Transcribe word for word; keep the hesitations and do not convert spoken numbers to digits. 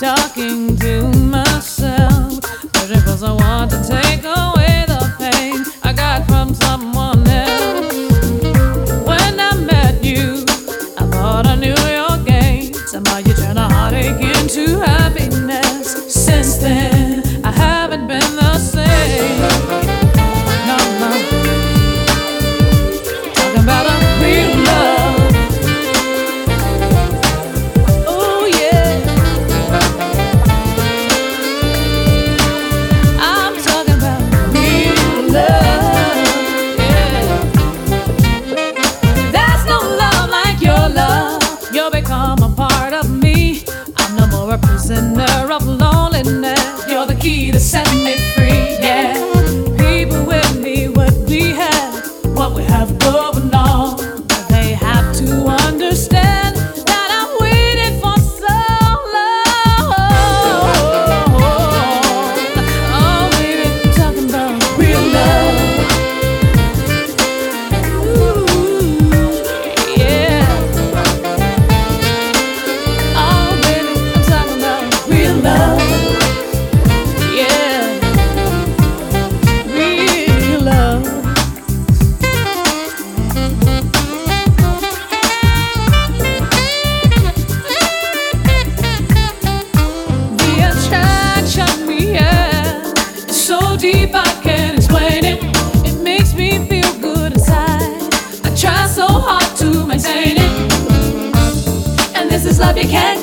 talking to myself, searching for someone to take away the pain I got from someone else. When I met you, I thought I knew your game. Somehow you turned a heartache into happiness. Since then, I haven't been the same. No, no. Talking about a real love. Oh yeah. I'm talking about real love. Yeah. There's no love like your love. You'll become a part of me. I'm no more a prisoner of loneliness. You're the key to set me free. Yeah. People with me, what we have, what we have going on. But they have to understand that I'm waiting for so long. Oh, baby, I'm talking about real love. Ooh, yeah. Oh, baby, I'm talking about real love. Yeah, real love. The attraction we have is so deep I can't explain it. It makes me feel good inside. I try so hard to maintain it, and this is love you can't